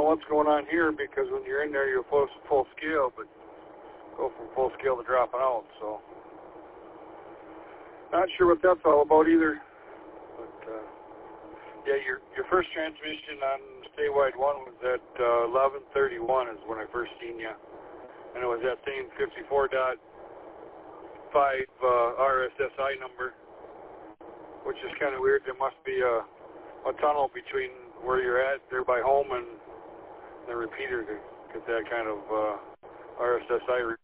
what's going on here, because when you're in there, you're full scale, but go from full scale to dropping out. So not sure what that's all about either. But yeah, your first transmission on statewide one was at 11:31 is when I first seen you, and it was that same 54.5 RSSI number, which is kind of weird. There must be a tunnel between where you're at there by home and the repeater to get that kind of RSSI